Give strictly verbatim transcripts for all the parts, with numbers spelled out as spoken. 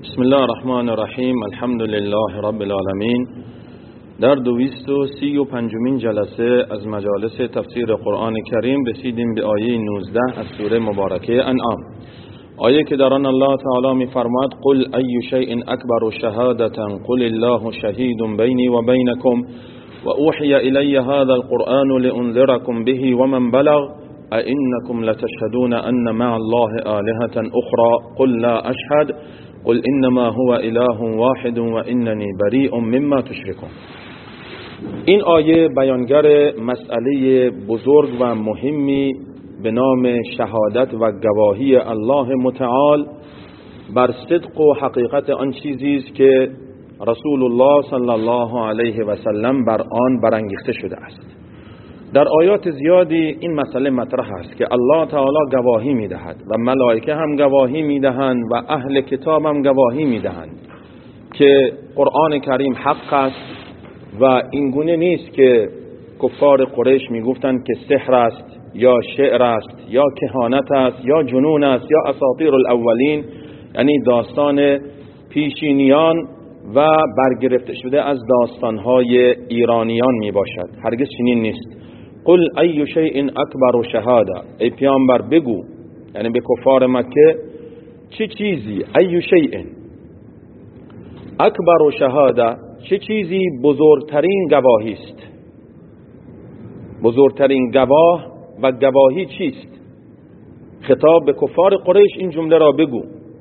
بسم الله الرحمن الرحیم. الحمد لله رب العالمین. در دویست و سی و پنجمین جلسه از مجالس تفسیر قرآن کریم رسیدیم به آیه نوزده از سوره مبارکه انعام، آیه که در آن الله تعالی می فرماید قل ای شیء اکبر شهادة قل الله شهید بینی و بینکم و اوحی الی هذا القرآن لانذرکم به و من بلغ ائنکم لتشهدون ان مع الله آلهة اخرى قل لا اشهد قل انما هو اله واحد و اننی بریء مما تشركون. این آیه بیانگر مسئله بزرگ و مهمی به نام شهادت و گواهی الله متعال بر صدق و حقیقت آن چیزی است که رسول الله صلی الله علیه و سلم بر آن برانگیخته شده است. در آیات زیادی این مسئله مطرح است که الله تعالی گواهی میدهد و ملائکه هم گواهی میدهند و اهل کتاب هم گواهی میدهند که قرآن کریم حق است و این گونه نیست که کفار قریش میگفتند که سحر است یا شعر است یا کهانت است یا جنون است یا اساطیر الاولین، یعنی داستان پیشینیان و برگرفته شده از داستانهای ایرانیان می باشد. هرگز چنین نیست. قل ای شیء اکبر شهاده، ای پیامبر بگو، یعنی به کفار مکه، چه چیزی، ای شیء اکبر شهاده، چه چیزی بزرگترین گواهی است. بزرگترین گواه و گواهی چیست؟ خطاب به کفار قریش این جمله را بگو.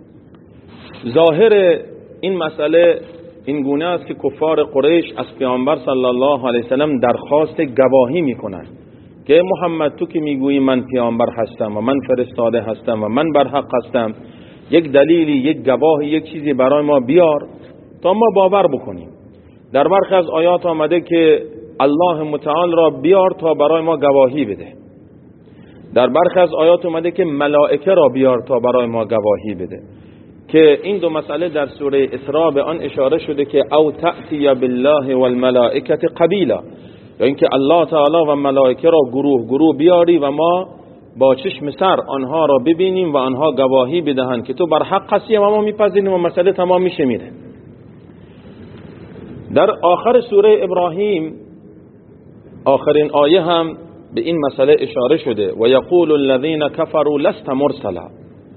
ظاهر این مسئله این گونه است که کفار قریش از پیامبر صلی الله علیه وسلم درخواست گواهی میکنند که محمد تو که میگویی من پیامبر هستم و من فرستاده هستم و من بر حق هستم، یک دلیلی، یک گواهی، یک چیزی برای ما بیار تا ما باور بکنیم. در برخی از آیات آمده که الله متعال را بیار تا برای ما گواهی بده. در برخی از آیات آمده که ملائکه را بیار تا برای ما گواهی بده، که این دو مسئله در سوره اسراء به آن اشاره شده که او تأتی بالله والملائکه قبیلا، یا اینکه الله تعالی و ملائکه را گروه گروه بیاری و ما با چشم سر آنها را ببینیم و آنها گواهی بدهند که تو بر حق هستی و ما میپذیریم و مسئله تمام میشه میره. در آخر سوره ابراهیم آخرین آیه هم به این مسئله اشاره شده و یقول الذین کفروا لست مرسلا،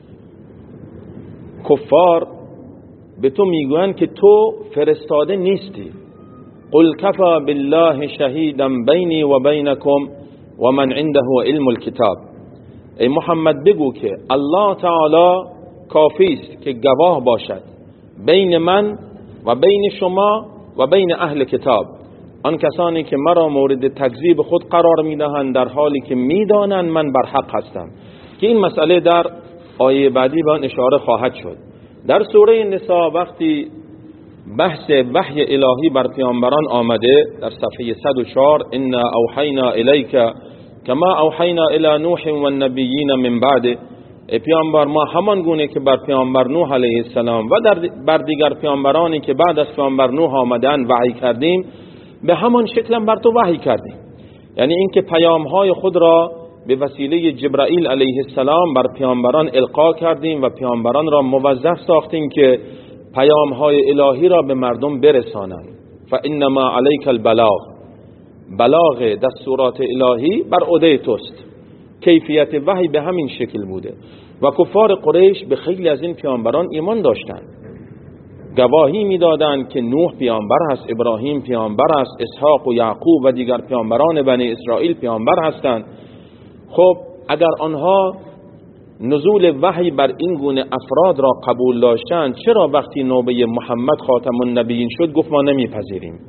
کفار به تو میگویند که تو فرستاده نیستی. قل کفا بالله شهیدا بینی و بینکم و من عنده علم الکتاب، ای محمد بگو که الله تعالی کافی است که گواه باشد بین من و بین شما و بین اهل کتاب، آن کسانی که مرا مورد تکذیب خود قرار میدهند در حالی که میدانند من بر حق هستم. که این مسئله در آیه بعدی به آن اشاره خواهد شد. در سوره نساء وقتی بحث وحی الهی بر پیامبران آمده در صفحه صد و چهار انا اوحینا الیک کما اوحینا الی نوح و النبیین من بعد، ای پیامبر ما همان گونه که بر پیامبر نوح علیه السلام و در بر دیگر پیامبرانی که بعد از پیامبر نوح آمدن وحی کردیم، به همان شکل بر تو وحی کردیم. یعنی اینکه پیامهای خود را به وسیله جبرائیل علیه السلام بر پیامبران القا کردیم و پیامبران را موظف ساختیم که پیامهای الهی را به مردم برسانند. فانما علیک البلاغ، بلاغ دستورات الهی بر عهده توست. کیفیت وحی به همین شکل بوده و کفار قریش به خیلی از این پیامبران ایمان داشتند، گواهی میدادند که نوح پیامبر هست، ابراهیم پیامبر است، اسحاق و یعقوب و دیگر پیامبران بنی اسرائیل پیامبر هستند. خب اگر آنها نزول وحی بر این گونه افراد را قبول داشتند، چرا وقتی نوبه محمد خاتم النبیین شد گفت ما نمیپذیریم؟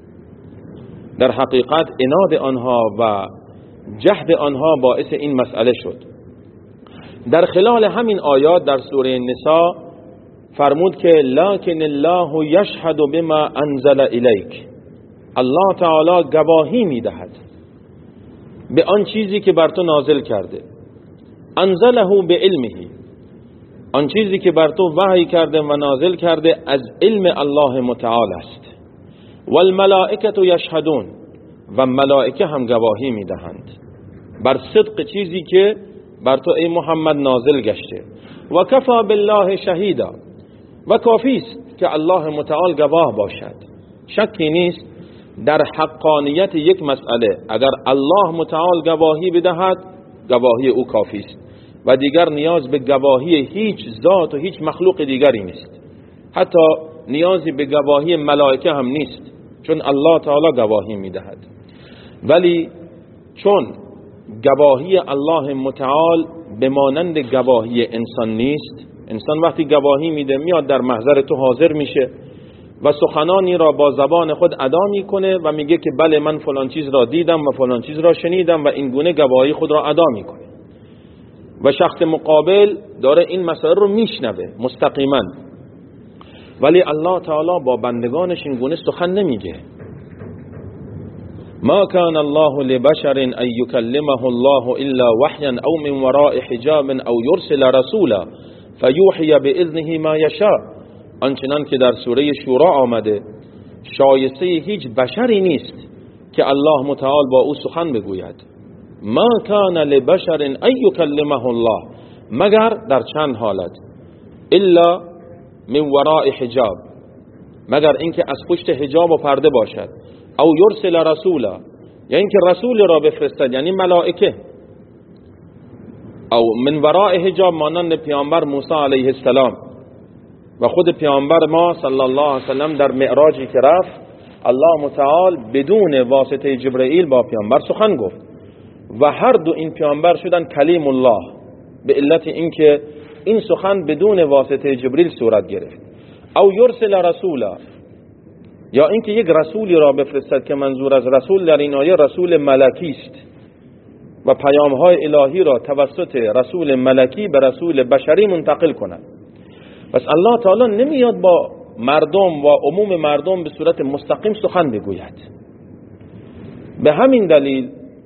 در حقیقت عناد آنها و جهد آنها باعث این مسئله شد. در خلال همین آیات در سوره نساء فرمود که لکن الله یشهد بما انزل الیک، الله تعالی گواهی میدهد به آن چیزی که بر تو نازل کرده. انزله به علمه، آن چیزی که بر تو وحی کرده و نازل کرده از علم الله متعال است. والملائکه یشهدون، و ملائکه هم گواهی میدهند بر صدق چیزی که بر تو ای محمد نازل گشته. و کفا بالله شهیدا، و کافی است که الله متعال گواه باشد. شکی نیست در حقانیت یک مسئله اگر الله متعال گواهی بدهد گواهی او کافی است و دیگر نیاز به گواهی هیچ ذات و هیچ مخلوق دیگری نیست. حتی نیازی به گواهی ملائکه هم نیست، چون الله تعالی گواهی میدهد. ولی چون گواهی الله متعال به مانند گواهی انسان نیست، انسان وقتی گواهی میده میاد در محضر تو حاضر میشه و سخنانی را با زبان خود ادا میکنه و میگه که بله من فلان چیز را دیدم و فلان چیز را شنیدم و این گونه گواهی خود را ادا میکنه و شخص مقابل داره این مسئله رو میشنوه مستقیما. ولی الله تعالی با بندگانش این گونه سخن نمیگه. ما كان الله لبشر ان يكلمه الله الا وحيا او من وراء حجاب او يرسل رسولا فيوحي باذنه ما يشاء. آنچنان که در سوره شورا آمده شایسته هیچ بشری نیست که الله متعال با او سخن بگوید. ما كان لبشر ان يكلمه الله، مگر در چند حالت، الا من وراء حجاب، مگر اینکه از پشت حجاب و پرده باشد، او یرسل رسولا، یعنی اینکه رسول را بفرستد یعنی ملائکه، او من وراء حجاب مانند پیامبر موسی علیه السلام و خود پیامبر ما صلی الله علیه وسلم در معراجی که رفت الله متعال بدون واسطه جبرئیل با پیامبر سخن گفت و هر دو این پیامبر شدن کلیم الله به علت اینکه این سخن بدون واسطه جبرئیل صورت گرفت. او یرسل رسولا، یا اینکه یک رسولی را بفرستد که منظور از رسول در این آیه رسول ملکی است و پیام‌های الهی را توسط رسول ملکی به رسول بشری منتقل کند. پس الله تعالی نمیاد با مردم و عموم مردم به صورت مستقیم سخن بگوید. به همین دلیل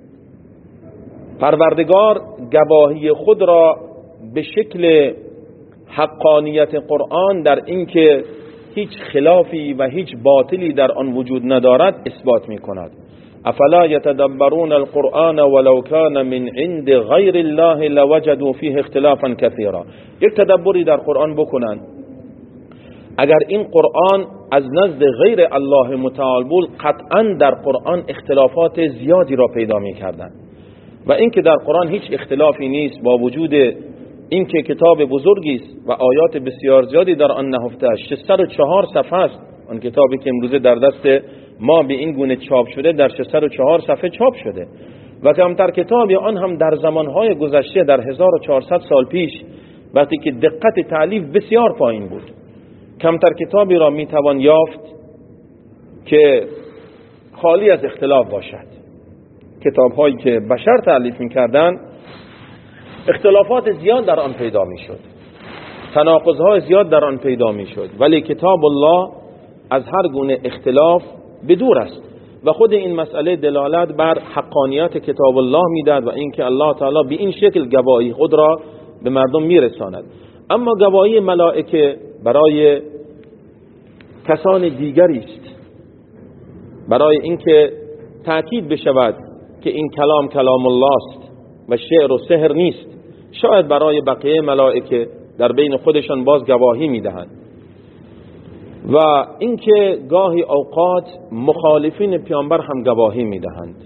پروردگار گواهی خود را به شکل حقانیت قرآن در اینکه هیچ خلافی و هیچ باطلی در آن وجود ندارد اثبات می کند. افلا یتدبرون القرآن ولو کان من عند غیر الله لوجدوا فیه اختلافا کثیرا. یک تدبری در قرآن بکنند، اگر این قرآن از نزد غیر الله متعال بود قطعا در قرآن اختلافات زیادی را پیدا می کردند و اینکه در قرآن هیچ اختلافی نیست با وجود اینکه کتاب بزرگی است و آیات بسیار زیادی در آن نهفته است. ششصد و چهار صفحه است آن کتابی که امروزه در دست ما به این گونه چاپ شده، در ششصد و چهار صفحه چاپ شده و کمتر کتابی آن هم در زمانهای گذشته در هزار و چهارصد سال پیش وقتی که دقت تألیف بسیار پایین بود، کمتر کتابی را میتوان یافت که خالی از اختلاف باشد. کتاب‌هایی که بشر تألیف می‌کردند اختلافات زیاد در آن پیدا می‌شد، تناقض‌های زیاد در آن پیدا می‌شد، ولی کتاب الله از هر گونه اختلاف بدور است و خود این مسئله دلالت بر حقانیت کتاب الله می‌دهد و اینکه الله تعالی به این شکل گواهی خود را به مردم می‌رساند. اما گواهی ملائکه برای کسان دیگری است، برای اینکه تأکید بشود که این کلام کلام الله است و شعر و سحر نیست. شاید برای بقیه ملائکه در بین خودشان باز گواهی میدهند و اینکه گاهی اوقات مخالفین پیامبر هم گواهی میدهند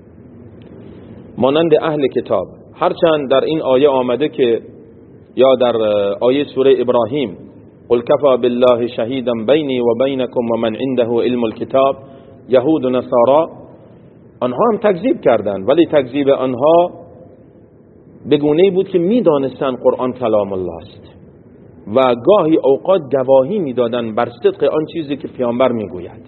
مانند اهل کتاب. هرچند در این آیه آمده که یا در آیه سوره ابراهیم قل کفا بالله شهیدا بینی و بینکم و من عنده علم الکتاب، یهود و نصارا آنها هم تکذیب کردند، ولی تکذیب آنها به گونه‌ای بود که میدانستند قرآن کلام الله است و گاهی اوقات گواهی میدادند بر صدق آن چیزی که پیامبر میگوید.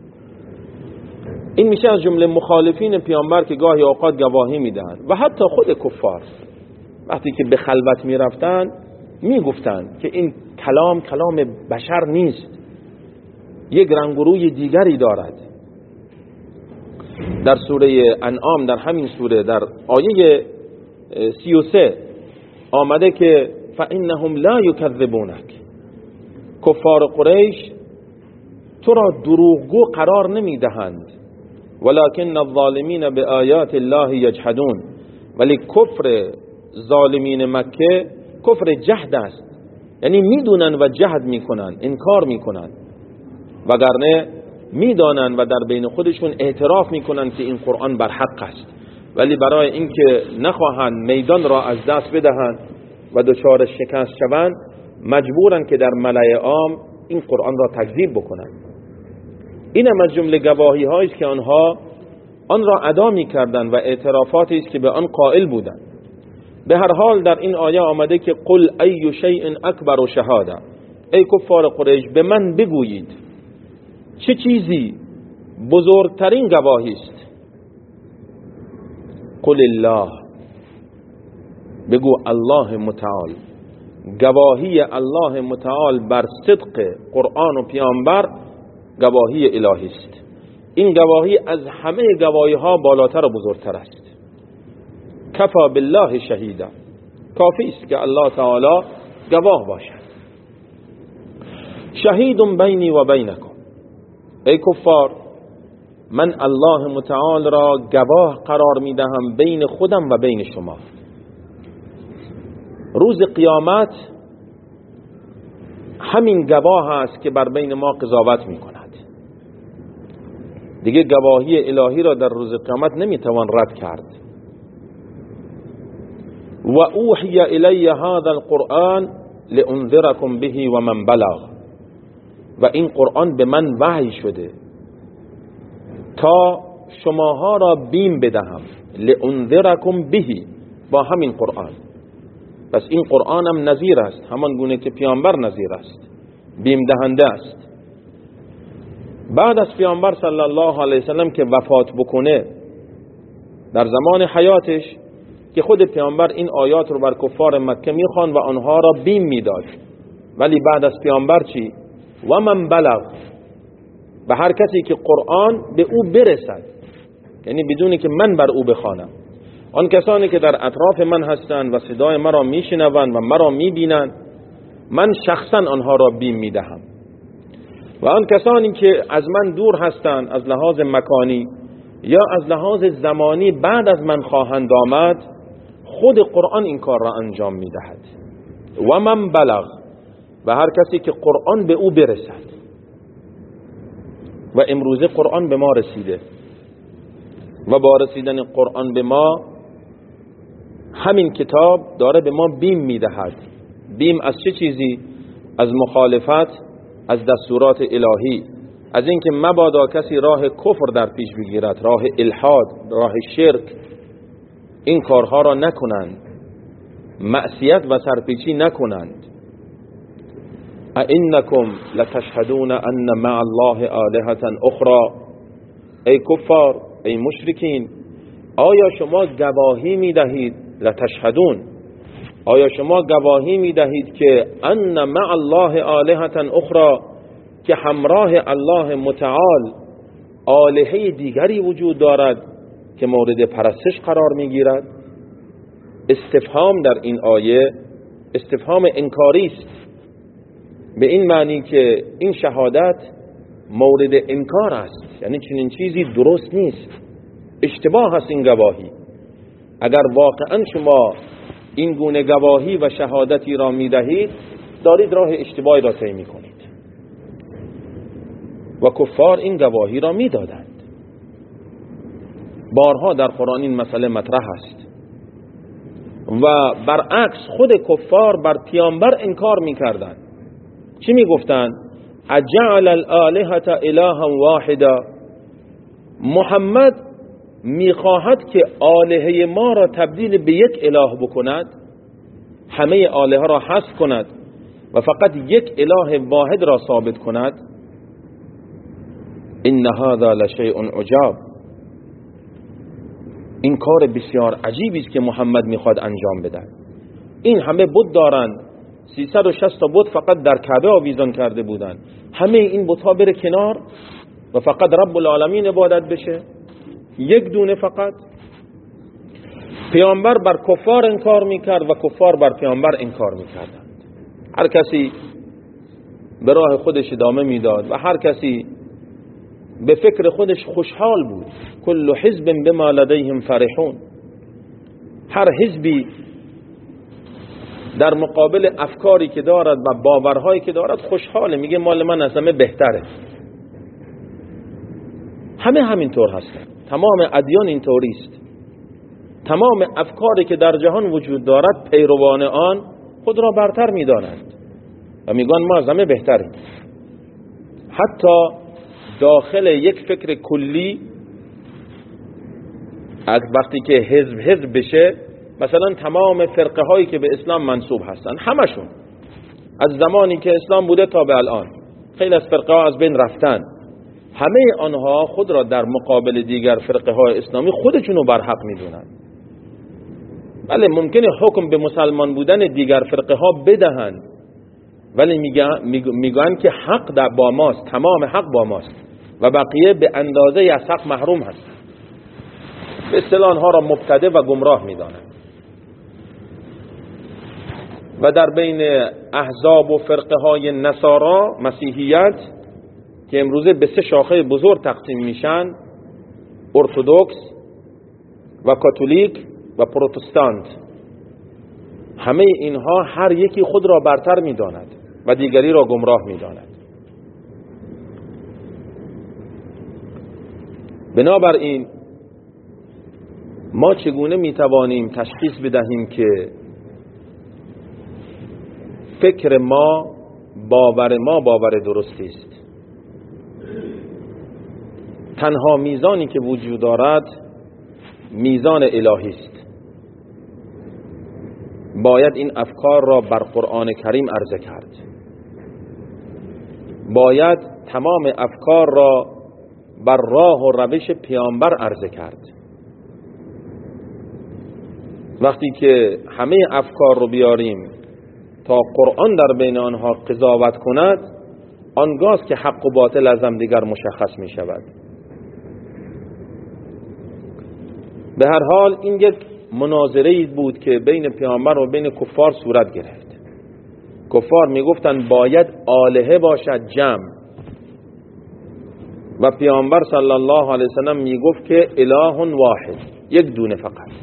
این میشه از جمله مخالفین پیامبر که گاهی اوقات گواهی میدهند و حتی خود کفار وقتی که به خلوت میرفتند میگفتند که این کلام کلام بشر نیست، یک رنگ و روی دیگری دارد. در سوره انعام در همین سوره در آیه سی و سه آمده که فإنهم لا یکذبونک، کفار قریش تو را دروغگو قرار نمیدهند، ولکن الظالمین بآیات الله یجحدون، ولی کفر ظالمین مکه کفر جهد است یعنی میدونن و جهد میکنن، انکار میکنن، وگرنه میدانن و در بین خودشون اعتراف میکنن که این قرآن بر حق است، ولی برای اینکه نخواهند میدان را از دست بدهند و دچار شکست شوند مجبورن که در ملأ عام این قرآن را تکذیب بکنند. این هم از جمله گواهی هایی است که آنها آن را ادا می‌کردند و اعترافاتی است که به آن قائل بودند. به هر حال در این آیه آمده که قل ای شیء اکبر و شهاده، ای کفار قریش به من بگویید چه چیزی بزرگترین گواهی است. قل الله، بگو الله متعال، گواهی الله متعال بر صدق قرآن و پیامبر گواهی الهی است. این گواهی از همه گواهی ها بالاتر و بزرگتر است. کفا بالله شهیدا، کافی است که الله تعالی گواه باشد. شهید بینی و بینکم، ای کفار من الله متعال را گواه قرار می دهم بین خودم و بین شما. روز قیامت همین گواه است که بر بین ما قضاوت می کند. دیگه گواهی الهی را در روز قیامت نمی توان رد کرد. و اوحی الی هذا القرآن لانذرکم به و من بلغ، و این قرآن به من وحی شده تا شماها را بیم بدهم. لانذرکم به، با همین قرآن. پس این قرآن هم نذیر است، همان گونه که پیامبر نذیر است، بیم دهنده است. بعد از پیامبر صلی الله علیه وسلم که وفات بکنه، در زمان حیاتش که خود پیامبر این آیات رو بر کفار مکه میخوان و آنها را بیم میداد، ولی بعد از پیامبر چی؟ و من بلغ، به هر کسی که قرآن به او برسد، یعنی بدونی که من بر او بخوانم. آن کسانی که در اطراف من هستند و صدای مرا میشنوند و مرا میبینند، من شخصا آنها را بیم میدهم. و آن کسانی که از من دور هستند از لحاظ مکانی یا از لحاظ زمانی بعد از من خواهند آمد، خود قرآن این کار را انجام میدهد. و من بلغ، و هر کسی که قرآن به او برسد. و امروزه قرآن به ما رسیده و با رسیدن قرآن به ما همین کتاب داره به ما بیم میدهد. بیم از چه چیزی؟ از مخالفت از دستورات الهی، از اینکه مبادا کسی راه کفر در پیش بگیرد، راه الحاد، راه شرک، این کارها را نکنند، معصیت و سرپیچی نکنند. ائنکم لتشهدون ان مع الله آلهة اخرى، ای کفار، ای مشرکین، آیا شما گواهی میدهید؟ لتشهدون، آیا شما گواهی میدهید که ان مع الله آلهة اخرى، که همراه الله متعال آلهه دیگری وجود دارد که مورد پرستش قرار میگیرد؟ استفهام در این آیه استفهام انکاری است، به این معنی که این شهادت مورد انکار است، یعنی چنین چیزی درست نیست، اشتباه است این گواهی. اگر واقعا شما این گونه گواهی و شهادتی را میدهید، دارید راه اشتباهی را طی میکنید. و کفار این گواهی را میدادند. بارها در قرآن این مسئله مطرح است. و برعکس خود کفار بر پیامبر انکار میکردند. چی میگفتند؟ اجعل الالهة الها واحدا، محمد میخواهد که آلهه ما را تبدیل به یک اله بکند، همه آلهه را حذف کند و فقط یک اله واحد را ثابت کند. ان هذا لشیء عجاب، این کار بسیار عجیبی است که محمد میخواد انجام بده. این همه بت دارند، سیصد و شصت تا بت فقط در کعبه آویزان کرده بودند، همه این بت‌ها بره کنار و فقط رب العالمین عبادت بشه، یک دونه فقط. پیامبر بر کفار انکار میکرد و کفار بر پیامبر انکار میکردند. هر کسی به راه خودش ادامه میداد و هر کسی به فکر خودش خوشحال بود. کل حزب بما لدیهم فرحون، هر حزبی در مقابل افکاری که دارد و باورهایی که دارد خوشحاله، میگه مال من از همه بهتره. همه همینطور هستند، تمام ادیان اینطوری است. تمام افکاری که در جهان وجود دارد پیروان آن خود را برتر میدانند و میگن ما از همه بهتریم. حتی داخل یک فکر کلی وقتی که حزب حزب بشه، مثلا تمام فرقه هایی که به اسلام منسوب هستن، همشون از زمانی که اسلام بوده تا به الان خیلی از فرقه ها از بین رفتن، همه آنها خود را در مقابل دیگر فرقه های اسلامی خودشونو برحق میدونن. بله ممکنه حکم به مسلمان بودن دیگر فرقه ها بدهند، ولی میگن میگن که حق در با ماست، تمام حق با ماست و بقیه به اندازه از حق محروم هست. به اصطلاح آنها را مبتدع و گمراه میدانند. و در بین احزاب و فرقه های نصارا، مسیحیت که امروزه به سه شاخه بزرگ تقسیم میشن، ارتدوکس و کاتولیک و پروتستانت، همه اینها هر یکی خود را برتر میداند و دیگری را گمراه میداند. بنابراین ما چگونه میتوانیم تشخیص بدهیم که فکر ما، باور ما باور درستی است؟ تنها میزانی که وجود دارد میزان الهی است. باید این افکار را بر قرآن کریم عرضه کرد. باید تمام افکار را بر راه و روش پیامبر عرضه کرد. وقتی که همه افکار رو بیاریم تا قرآن در بین آنها قضاوت کند، آنگاه است که حق و باطل از هم دیگر مشخص می شود. به هر حال این یک مناظره بود که بین پیامبر و بین کفار صورت گرفت. کفار می گفتند باید آلهه باشد جمع، و پیامبر صلی الله علیه وسلم می گفت که اله واحد، یک دونه فقط.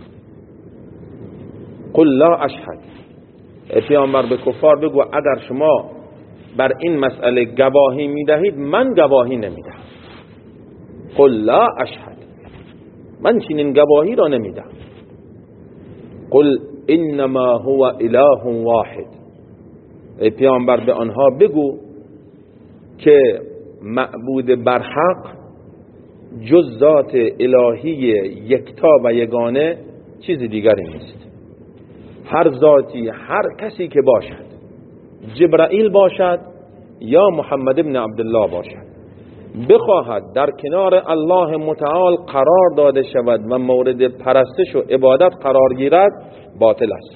قل لا اشهد، پیامبر به کفار بگو اگر شما بر این مسئله گواهی میدهید من گواهی نمیدهم. قل لا اشهد، من چنین گواهی را نمیدهم. قل انما هو اله واحد، ای پیامبر به آنها بگو که معبود برحق جز ذات الهی یکتا و یگانه چیز دیگری نیست. هر ذاتی، هر کسی که باشد، جبرائیل باشد یا محمد ابن عبدالله باشد، بخواهد در کنار الله متعال قرار داده شود و مورد پرستش و عبادت قرار گیرد، باطل است.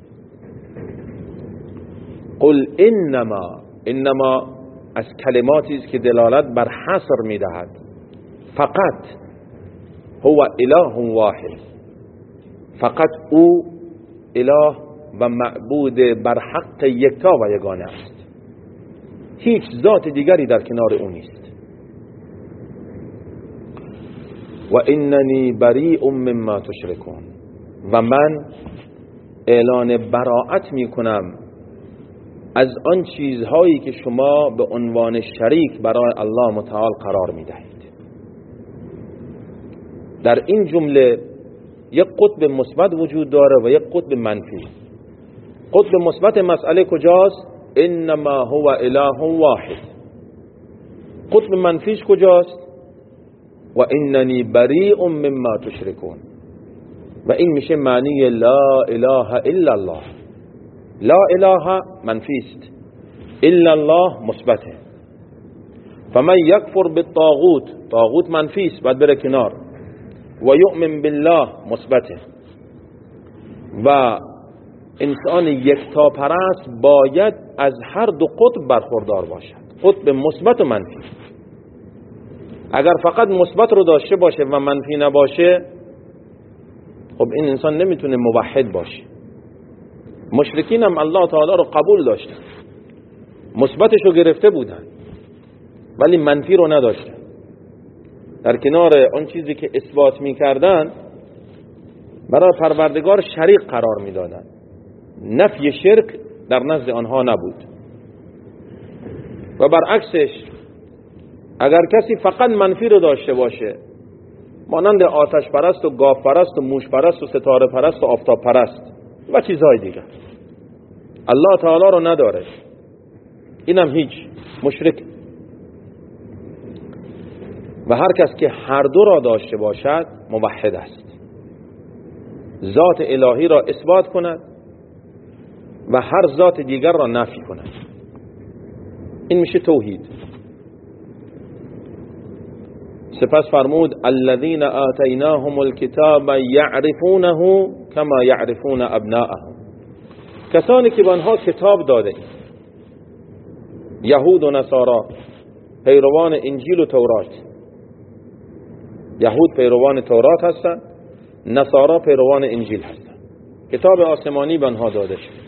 قل انما، انما از کلماتی است که دلالت بر حصر میدهد. فقط هو اله واحد، فقط او اله و معبود بر حق یکتا و یگانه است، هیچ ذات دیگری در کنار او نیست. و اننی بریء مما تشرکون، و من اعلان براءت می کنم از آن چیزهایی که شما به عنوان شریک برای الله متعال قرار می دهید. در این جمله یک قطب مثبت وجود داره و یک قطب منفی. قطب مثبت مسئله کجاست؟ انما هو اله واحد. قطب منفیش کجاست؟ و اننی بریء مما تشرکون، و این میشه معنی لا اله الا الله. لا اله منفیست، الا الله مثبته. فمن یکفر بالطاغوت، طاغوت منفیست باید بره کنار، و یؤمن بالله مثبته. و انسان یکتا پرست باید از هر دو قطب برخوردار باشد، قطب مثبت و منفی. اگر فقط مثبت رو داشته باشه و منفی نباشه، خب این انسان نمیتونه موحد باشه. مشرکین هم الله تعالی رو قبول داشتن، مثبتش رو گرفته بودن ولی منفی رو نداشتن. در کنار اون چیزی که اثبات میکردن برای پروردگار شریک قرار میدادن. نفی شرک در نزد آنها نبود. و برعکسش اگر کسی فقط منفی رو داشته باشه، مانند آتش پرست و گاو پرست و موش پرست و ستاره پرست و آفتاب پرست و چیزهای دیگر، الله تعالی رو نداره، اینم هیچ، مشرک. و هر کس که هر دو را داشته باشد موحد است، ذات الهی را اثبات کند و هر ذات دیگر را نفی کند. این میشه توحید. سپس فرمود الذين آتيناهم الكتاب يعرفونه كما يعرفون ابناءهم، کسانی که به آنها کتاب داده، یهود و نصارا، پیروان انجیل و تورات. یهود پیروان تورات هستند، نصارا پیروان انجیل هستند. کتاب آسمانی به آنها داده شد.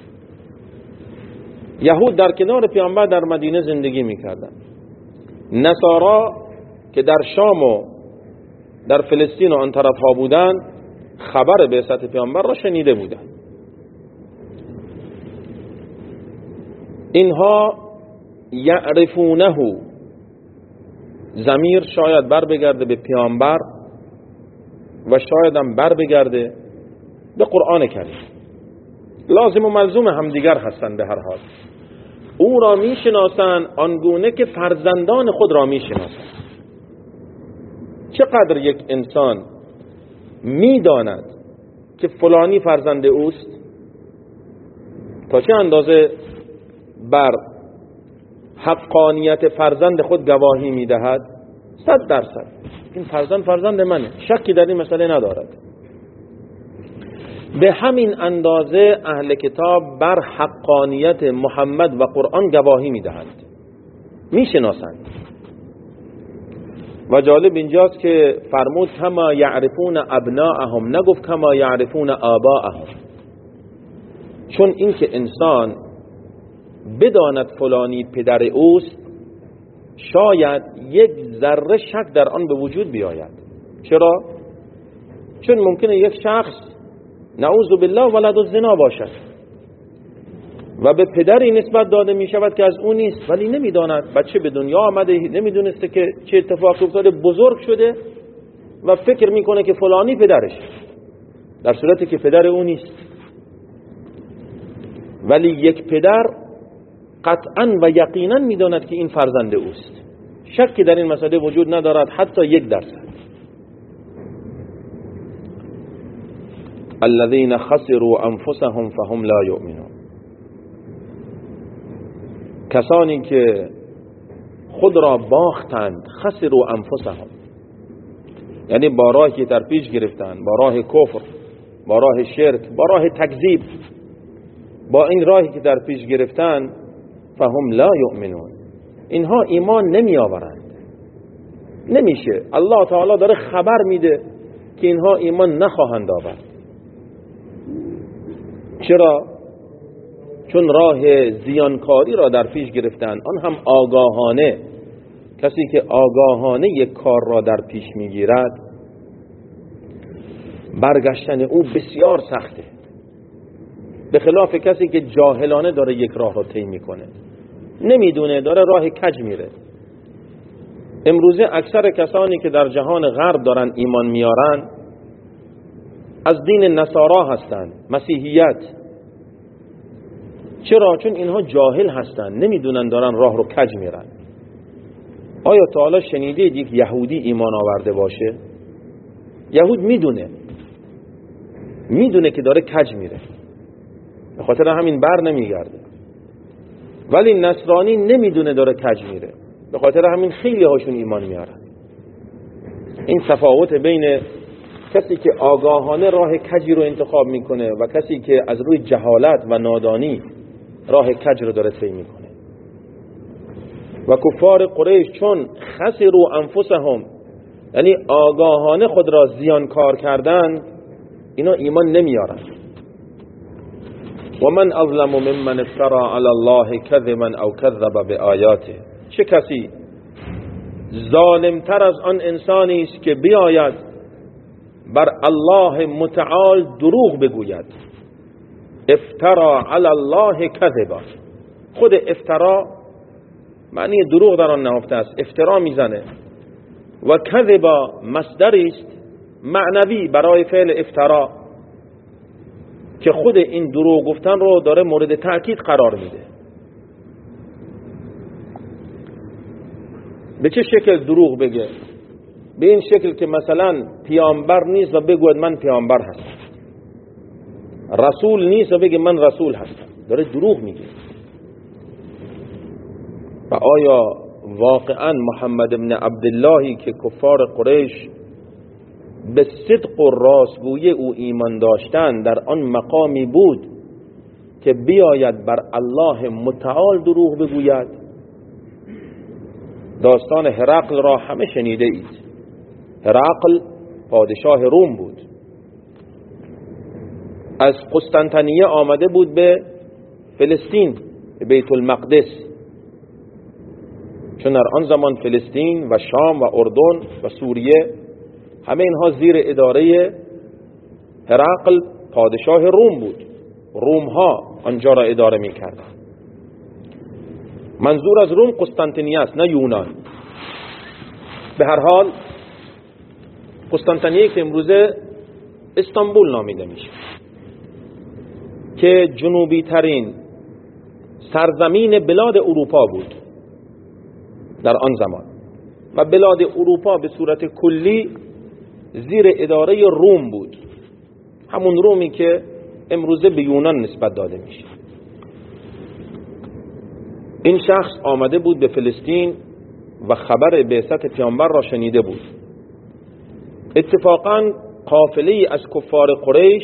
یهود در کنار پیامبر در مدینه زندگی میکردند. نصارا که در شام و در فلسطین و آن طرف ها بودند خبر بعثت پیامبر را شنیده بودند. اینها یعرفونه، ضمیر شاید بر بگرده به پیامبر و شاید هم بر بگرده به قرآن کریم. لازم و ملزوم همدیگر هستند. به هر حال او را میشناسند آنگونه که فرزندان خود را میشناسند. چقدر یک انسان میداند که فلانی فرزند اوست، تا چه اندازه بر حقانیت فرزند خود گواهی میدهد؟ صد درصد این فرزند فرزند منه، شکی در این مسئله ندارد. به همین اندازه اهل کتاب بر حقانیت محمد و قرآن گواهی میدهند، میشناسند. و جالب اینجاست که فرمود کما یعرفون ابناءهم، نگفت کما یعرفون آباءهم، چون این که انسان بداند فلانی پدر اوست شاید یک ذره شک در آن به وجود بیاید. چرا؟ چون ممکنه یک شخص نعوذ بالله ولد الزنا باشد و به پدری نسبت داده می شود که از اون نیست، ولی نمیداند بچه به دنیا آمده، نمیدونسته که چه اتفاقی افتاده، بزرگ شده و فکر میکنه که فلانی پدرش، در صورتی که پدر اون نیست. ولی یک پدر قطعا و یقینا میداند که این فرزند اوست، شکی در این مسئله وجود ندارد حتی یک درصد. الذين خسروا انفسهم فهم لا يؤمنون، کسانی که خود را باختند، خسروا انفسهم یعنی با راهی در پیش گرفتند، با راه کفر، با راه شرک، با راه تکذیب، با این راهی که در پیش گرفتند، فهم لا یؤمنون، اینها ایمان نمی آورند. نمیشه. الله تعالی داره خبر میده که اینها ایمان نخواهند آورد. چرا؟ چون راه زیانکاری را در پیش گرفتند، آن هم آگاهانه. کسی که آگاهانه یک کار را در پیش میگیرد برگشتن او بسیار سخته، به خلاف کسی که جاهلانه داره یک راه را طی میکنه، نمیدونه، داره راه کج میره. امروزه اکثر کسانی که در جهان غرب دارن ایمان میارن از دین نصارا هستند، مسیحیت. چرا؟ چون اینها جاهل هستند، نمیدونن، دارن راه رو کج میرن. آیا تعالی شنیدید یک یهودی ایمان آورده باشه؟ یهود میدونه میدونه که داره کج میره، به خاطر همین بر نمیگرده. ولی نصرانی نمیدونه داره کج میره، به خاطر همین خیلی هاشون ایمان میارن. این تفاوت بین کسی که آگاهانه راه کجی رو انتخاب میکنه و کسی که از روی جهالت و نادانی راه کج رو داره طی میکنه. و کفار قریش چون خسروا انفسهم یعنی آگاهانه خود را زیانکار کردن، اینا ایمان نمیارن. و من اظلم ممن افترى علی الله کذبا او کذب بآیاته، چه کسی ظالمتر از آن انسانی است که بیاید بر الله متعال دروغ بگوید افترا علی الله کذبا. خود افترا معنی دروغ در آن نهفته است، افترا میزنه. و کذبا مصدری است معنوی برای فعل افترا که خود این دروغ گفتن رو داره مورد تأکید قرار میده. به چه شکل دروغ بگه؟ به این شکل که مثلا پیامبر نیست و بگوید من پیامبر هستم، رسول نیست و بگه من رسول هستم، داره دروغ میگه. و آیا واقعا محمد ابن عبداللهی که کفار قریش به صدق و راستگویی او ایمان داشتن در آن مقامی بود که بیاید بر الله متعال دروغ بگوید؟ داستان هرقل را همه شنیده اید. هرقل پادشاه روم بود، از قسطنطنیه آمده بود به فلسطین، به بیت المقدس، چون در آن زمان فلسطین و شام و اردن و سوریه همه اینها زیر اداره هرقل پادشاه روم بود. روم ها آنجا را اداره می کردن. منظور از روم قسطنطنیه است، نه یونان. به هر حال قسطنطنیه که امروزه استانبول نامیده میشه، که جنوبی ترین سرزمین بلاد اروپا بود در آن زمان، و بلاد اروپا به صورت کلی زیر اداره روم بود، همون رومی که امروزه به یونان نسبت داده میشه. این شخص آمده بود به فلسطین و خبر بعثت پیامبر را شنیده بود. اتفاقاً قافله از کفار قریش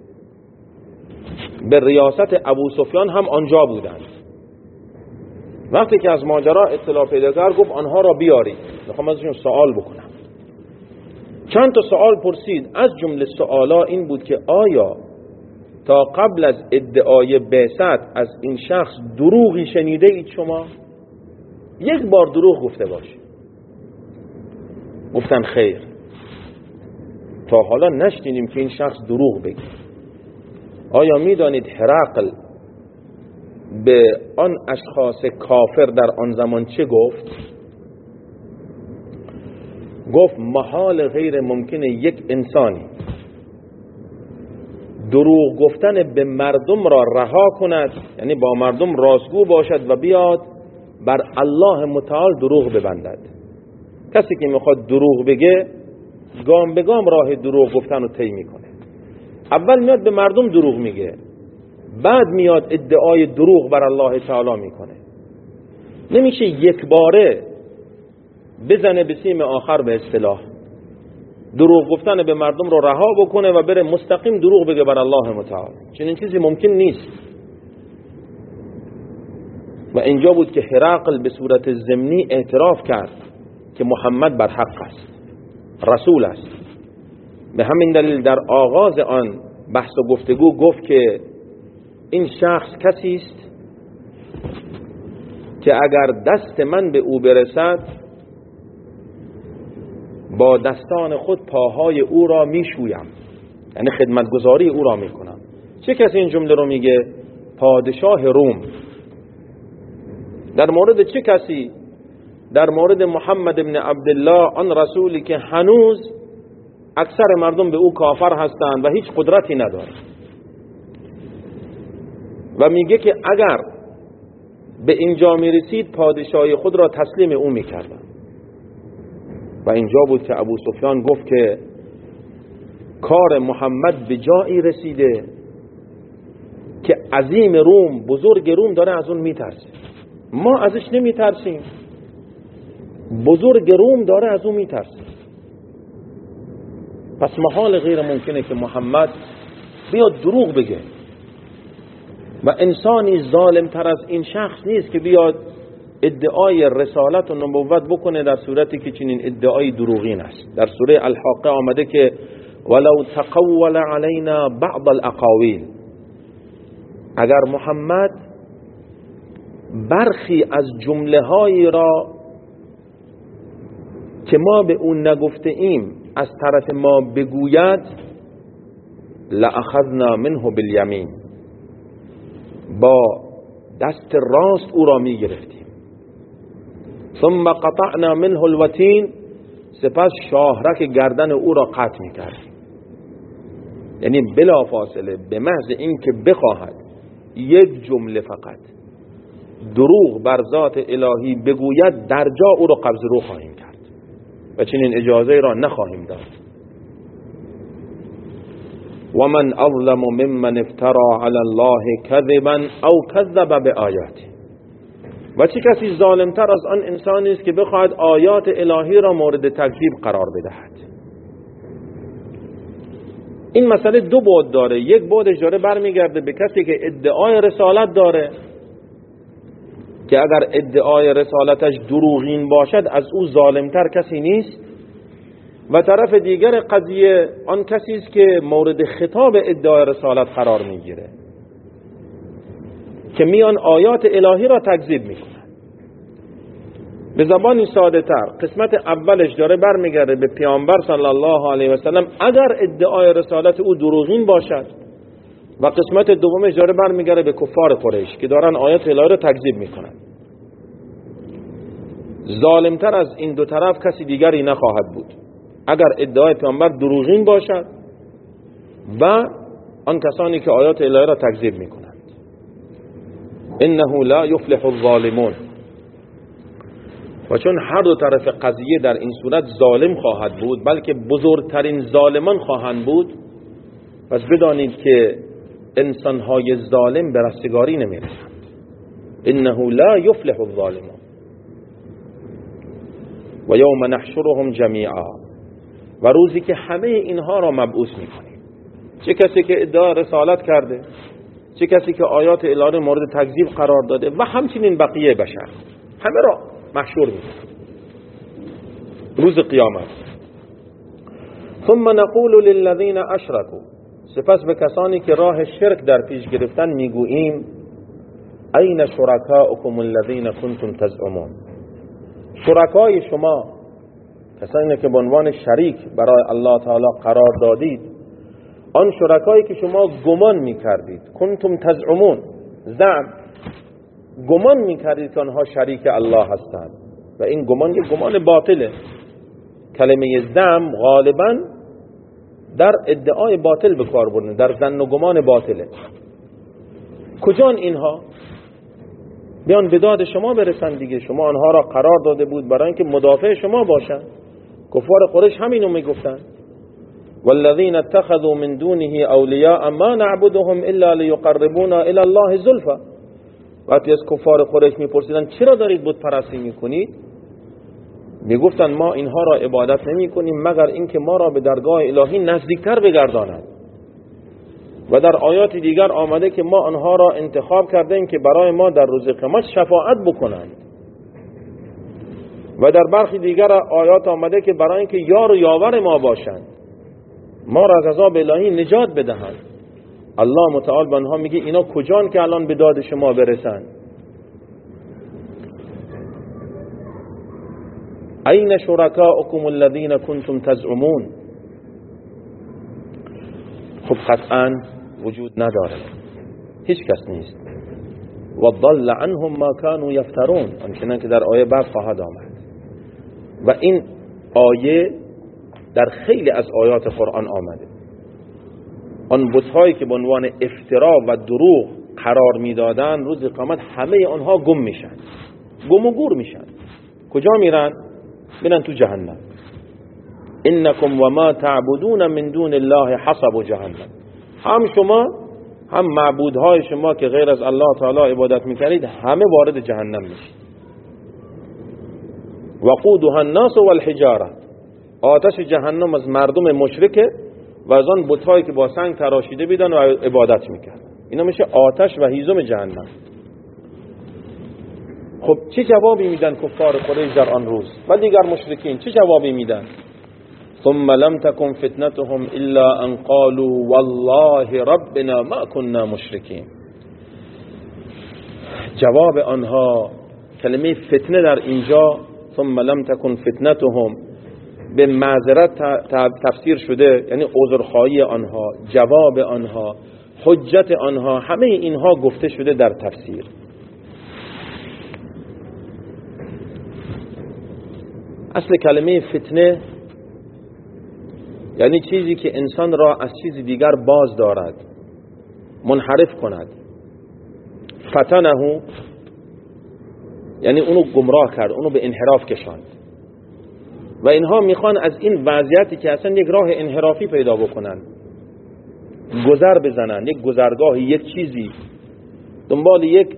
به ریاست ابو سفیان هم آنجا بودند. وقتی که از ماجرا اطلاع پیدا کرد گفت آنها را بیارید، میخوام ازشون سوال بکنم. چند تا سوال پرسید، از جمله سوالا این بود که آیا تا قبل از ادعای بعثت از این شخص دروغی شنیده اید شما؟ یک بار دروغ گفته باشه. گفتن خیر، تا حالا نشنیدیم که این شخص دروغ بگه. آیا میدانید هرقل به آن اشخاص کافر در آن زمان چه گفت؟ گفت محال غیر ممکنه یک انسانی دروغ گفتن به مردم را رها کند، یعنی با مردم راستگو باشد و بیاد بر الله متعال دروغ ببندد. کسی که میخواد دروغ بگه گام به گام راه دروغ گفتن رو طی میکنه. اول میاد به مردم دروغ میگه، بعد میاد ادعای دروغ بر الله تعالی میکنه. نمیشه یک باره بزنه به سیم آخر، به اصطلاح دروغ گفتن به مردم رو رها بکنه و بره مستقیم دروغ بگه بر الله متعال. چنین چیزی ممکن نیست. و اینجا بود که هرقل به صورت ضمنی اعتراف کرد که محمد بر حق است، رسول است. به همین دلیل در آغاز آن بحث و گفتگو گفت که این شخص کسی است که اگر دست من به او برسد با دستان خود پاهای او را میشویم، یعنی خدمتگزاری او را میکنم. چه کسی این جمله رو میگه؟ پادشاه روم. در مورد چه کسی؟ در مورد محمد ابن عبدالله، آن رسولی که هنوز اکثر مردم به او کافر هستند و هیچ قدرتی ندارد. و میگه که اگر به اینجا میرسید پادشاهی خود را تسلیم او میکردن. و اینجا بود که ابو سفیان گفت که کار محمد به جایی رسیده که عظیم روم، بزرگ روم داره از اون میترسه. ما ازش نمیترسیم، بزرگ روم داره از اون میترسه. پس محال غیر ممکنه که محمد بیاد دروغ بگه. و انسانی ظالم تر از این شخص نیست که بیاد ادعای رسالت و نبوت بکنه در صورتی که چنین ادعای دروغین است. در سوره الحاقه آمده که ولو تقول علینا بعض الاقاویل، اگر محمد برخی از جمله هایی را که ما به اون نگفته ایم از طرف ما بگوید، لأخذنا منه بالیمین، با دست راست او را می گرفتیم. ثم قطعنا منه الوتین، سپس شاهرک گردن او را قطع می کردیم. یعنی بلا فاصله به محض این که بخواهد یک جمله فقط دروغ بر ذات الهی بگوید، در جا او را قبض رو خواهیم کرد و چنین اجازه را نخواهیم داد. و من اظلم ممن افترا علی الله کذبا او کذب بآیاته، و چه کسی ظالمتر از آن انسانی است که بخواهد آیات الهی را مورد تکذیب قرار بدهد. این مسئله دو بعد داره. یک بعدش داره برمیگرده به کسی که ادعای رسالت داره که اگر ادعای رسالتش دروغین باشد از او ظالمتر کسی نیست، و طرف دیگر قضیه آن کسی است که مورد خطاب ادعای رسالت قرار میگیره که میان آیات الهی را تکذیب میکنن. به زبانی ساده تر قسمت اولش داره برمیگرده به پیامبر صلی الله علیه و سلم اگر ادعای رسالت او دروغین باشد، و قسمت دومش داره برمیگرده به کفار قریش که دارن آیات الهی را تکذیب میکنن. ظالمتر از این دو طرف کسی دیگری نخواهد بود اگر ادعای پیامبر دروغین باشد و آن کسانی که آیات الهی را تکذیب میکنند. انه لا یفلح الظالمون، و چون هر دو طرف قضیه در این صورت ظالم خواهد بود، بلکه بزرگترین ظالمان خواهند بود، پس بدانید که انسانهای ظالم به رستگاری نمیرسند. انه لا یفلح الظالمون و یوم نحشرهم جمیعا، و روزی که همه اینها را مبعوث میکنیم، چه کسی که ادعای رسالت کرده، چه کسی که آیات الهی مورد تکذیب قرار داده، و همچنین بقیه بشر، همه را محشور میکنیم روز قیامت. ثم نقول للذین اشرکوا، سپس به کسانی که راه شرک در پیش گرفتن میگوییم این شرکاؤکم الذین کنتم تزعمون، شرکای شما، کسانی که به عنوان شریک برای الله تعالی قرار دادید، آن شرکایی که شما گمان میکردید، کنتم تزعمون، زعم، گمان میکردید که آنها شریک الله هستند، و این گمان یک گمان باطله. کلمه زعم غالبا در ادعای باطل به کار برده، در ظن و گمان باطله. کجان اینها؟ بیان به داد شما برسن دیگه. شما آنها را قرار داده بود برای اینکه مدافع شما باشن. کفار قریش همینو میگفتن، والذین اتخذوا من دونه اولیاء ما نعبدهم الا لیقربونا الی الله زلفا. وقتی از کفار قریش میپرسیدن چرا دارید بت پرستی میکنید، میگفتن ما اینها را عبادت نمی کنیم مگر اینکه ما را به درگاه الهی نزدیکتر بگرداند. و در آیات دیگر آمده که ما آنها را انتخاب کردیم که برای ما در روز قیامت شفاعت بکنند. و در برخی دیگر آیات آمده که برای اینکه یار و یاور ما باشند، ما را از عذاب الهی نجات بدهند. الله متعال به آنها میگه اینا کجان که الان به داد شما برسند؟ این شرکاؤکم الذین کنتم تزعمون. خب قطعا وجود نداره، هیچ کس نیست. و ضل عنهم ما كانوا یفترون، آنچنان که در آیه بعد خواهد آمد. و این آیه در خیلی از آیات قرآن آمده. آن بت‌هایی که به عنوان افترا و دروغ قرار میدادن، روز قیامت همه آنها گم میشن، گم و گور میشن. کجا میرن؟ میرن تو جهنم. انکم و ما تعبدون من دون الله حصب جهنم. هم شما هم معبودهای شما که غیر از الله تعالی عبادت میکنید همه وارد جهنم میشید. وقودها الناس والحجاره، آتش جهنم از مردم مشرکه و از آن بت‌هایی که با سنگ تراشیده بیدن و عبادت میکردن. اینا میشه آتش و هیزم جهنم. خب چه جوابی میدن کفار قریش در آن روز و دیگر مشرکین؟ چه جوابی میدن؟ ثم لم تكن فتنتهم الا ان قالوا والله ربنا ما كنا مشرکین. جواب آنها، کلمه فتنه در اینجا ثم لم تكن فتنتهم به معذرت تفسیر شده، یعنی عذرخواهی آنها، جواب آنها، حجت آنها، همه اینها گفته شده در تفسیر. اصل کلمه فتنه یعنی چیزی که انسان را از چیزی دیگر باز دارد، منحرف کند. فتنه یعنی اونو گمراه کرد، اونو به انحراف کشاند. و اینها میخوان از این وضعیتی که اصلا یک راه انحرافی پیدا بکنن، گذر بزنن، یک گذرگاه، یک چیزی، دنبال یک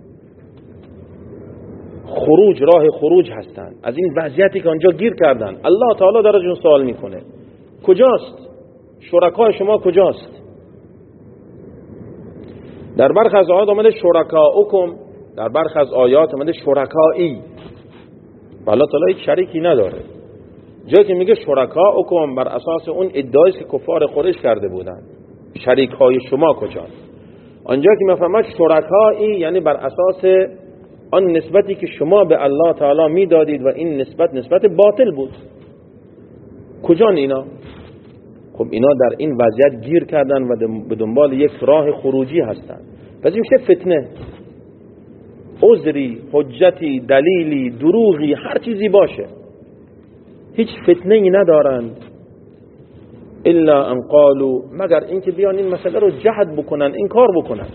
خروج، راه خروج هستن از این وضعیتی که آنجا گیر کردن. الله تعالی در ازشون سوال میکنه کجاست؟ شرکای شما کجاست؟ در برخی از آیات آمده شرکاؤکم، در برخی از آیات آمده شرکایی. الله تعالی هیچ شریکی نداره. جایی که میگه شرکاؤکم بر اساس اون ادعایی که کفار قریش کرده بودن، شریک های شما کجاست؟ آنجا که میفهمد شرکایی یعنی بر اساس آن نسبتی که شما به الله تعالی میدادید و این نسبت نسبت باطل بود. کجان اینا؟ خب اینا در این وضعیت گیر کردن و به دنبال یک راه خروجی هستن. پس این میشه فتنه. عذری، حجتی، دلیلی، دروغی، هر چیزی باشه، هیچ فتنه ای ندارند الا ان قالوا، مگر اینکه بیان این مسئله رو جحد بکنن، انکار بکنن.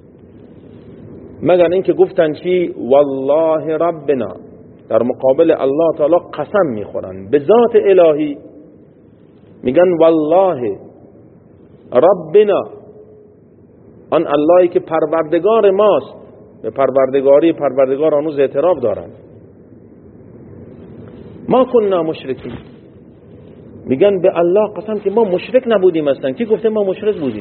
مگر اینکه گفتن چی؟ والله ربنا، در مقابل الله تعالی قسم میخورن به ذات الهی، میگن والله ربنا، آن اللهی که پروردگار ماست. به پروردگاری پروردگار آنوز اعتراف دارن. ما کننا مشرکین، میگن به الله قسم که ما مشرک نبودیم. اصلا کی گفته ما مشرک بودیم؟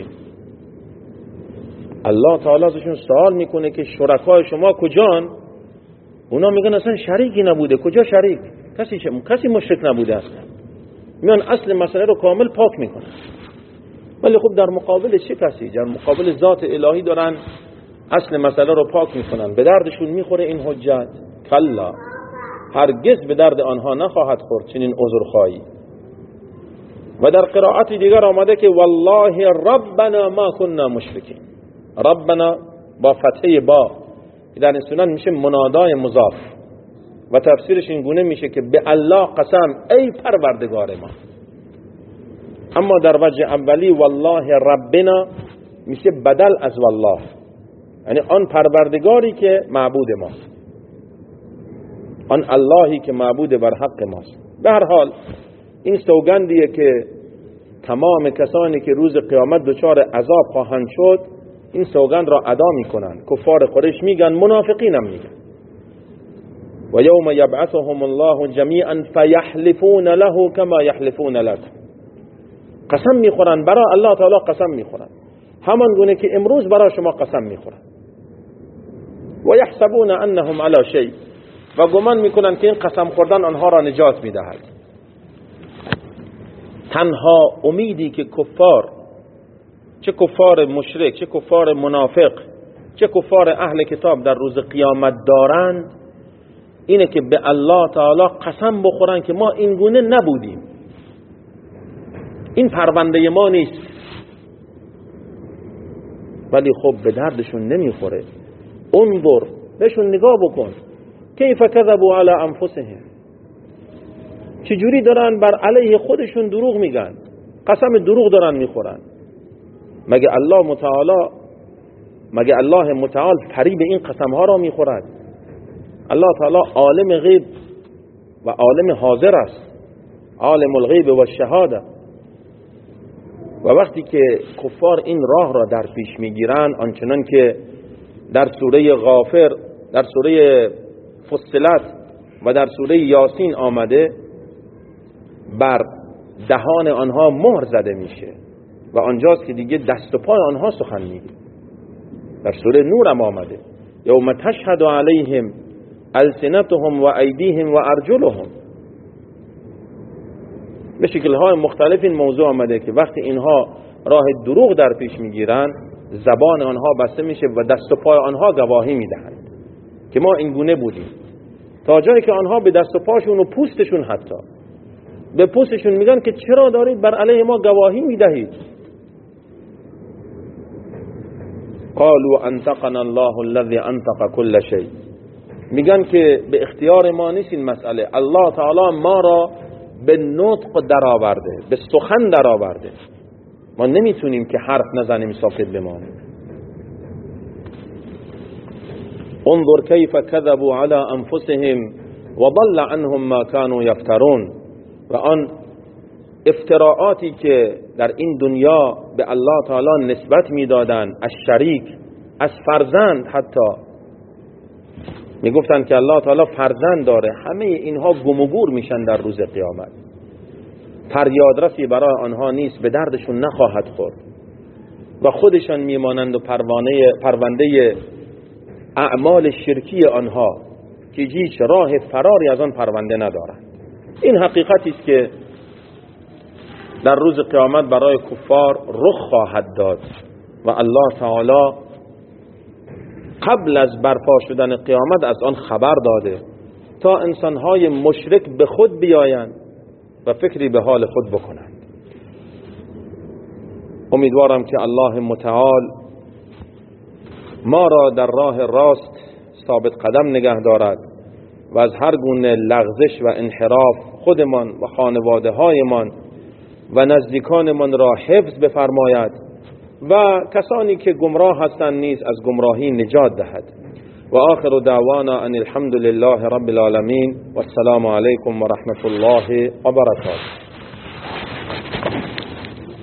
الله تعالی ازشون سوال میکنه که شرکای شما کجان؟ اونا میگن اصلا شریکی نبوده. کجا شریک؟ کسی کسی مشرک نبوده اصلا. میان اصل مسئله رو کامل پاک میکنن. ولی خب در مقابل چه کسی؟ در مقابل ذات الهی دارن اصل مسئله رو پاک میکنن. به دردشون میخوره این حجت؟ کلا، هرگز به درد آنها نخواهد خورد چنین عذرخواهی. و در قرائت دیگر آمده که والله ربنا ما كنا مشرکین. ربنا با فتحه با، در این سنن میشه منادای مضاف و تفسیرش این گونه میشه که به الله قسم ای پروردگار ما. اما در وجه اولی والله ربنا میشه بدل از والله، یعنی آن پروردگاری که معبود ماست، آن اللهی که معبود بر حق ماست. به هر حال این سوگندیه که تمام کسانی که روز قیامت دچار عذاب خواهند شد این سوگند را ادا میکنن. کفار قریش میگن، منافقین هم میگن و یوم یبعثهم الله جمیعا فیحلفون له کما یحلفون لکم. قسم میخورن برای الله تعالی، قسم میخورن همان گونه که امروز برای شما قسم میخورن. و یحسبون انهم علی شیء، و گمان میکنن که این قسم خوردن آنها را نجات میدهد. تنها امیدی که کفار، چه کفار مشرک، چه کفار منافق، چه کفار اهل کتاب در روز قیامت دارند اینه که به الله تعالی قسم بخورن که ما این گونه نبودیم، این پرونده ما نیست. ولی خب به دردشون نمیخوره. انظر، بهشون نگاه بکن، کیف کذبوا علی انفسهم، چجوری دارن بر علیه خودشون دروغ میگن، قسم دروغ دارن میخورن. مگه الله متعال مگه الله متعال فریب این قسم ها را میخورد؟ الله تعالی عالم غیب و عالم حاضر است، عالم الغیب و الشهاده. و وقتی که کفار این راه را در پیش میگیرن، آنچنان که در سوره غافر، در سوره فصلت و در سوره یاسین آمده، بر دهان آنها مهر زده میشه و آنجاست که دیگه دست و پای آنها سخن میگه. در سوره نور هم آمده یوم تشهد علیهم السنتهم و ایدیهم و ارجلهم. به شکل‌های مختلف این موضوع آمده که وقتی اینها راه دروغ در پیش میگیرن، زبان آنها بسته میشه و دست و پای آنها گواهی میدهند که ما این گونه بودیم، تا جایی که آنها به دست و پاشون و پوستشون، حتی به پوستشون میگن که چرا دارید بر علیه ما گواهی میدهید؟ قالوا انطقنا الله الذي انطق كل شيء. میگن که به اختیار ما نیست این مسئله، الله تعالی ما را به نطق درآورده، به سخن درآورده، ما نمیتونیم که حرف نزنیم ساکت بمانیم. انظر کیف کذبوا علی انفسهم وضل عنهم ما كانوا یفترون. و آن افتراعاتی که در این دنیا به الله تعالی نسبت میدادند، از شریک، از فرزند، حتی میگفتند که الله تعالی فرزند داره، همه اینها گم و گور میشن در روز قیامت. فریادرسی برای آنها نیست، به دردشون نخواهد خورد و خودشان میمانند و پروانه پرونده اعمال شرکی آنها که هیچ راه فراری از آن پرونده ندارند. این حقیقتی است که در روز قیامت برای کفار رخ خواهد داد و الله تعالی قبل از برپا شدن قیامت از آن خبر داده تا انسانهای مشرک به خود بیایند و فکری به حال خود بکنند. امیدوارم که الله متعال ما را در راه راست ثابت قدم نگه دارد و از هر گونه لغزش و انحراف خودمان و خانواده هایمان و نزدیکانمان را حفظ بفرماید و کسانی که گمراه هستند نیز از گمراهی نجات دهد. و آخر دعوانا ان الحمد لله رب العالمین و السلام علیکم و رحمت الله و برکاته.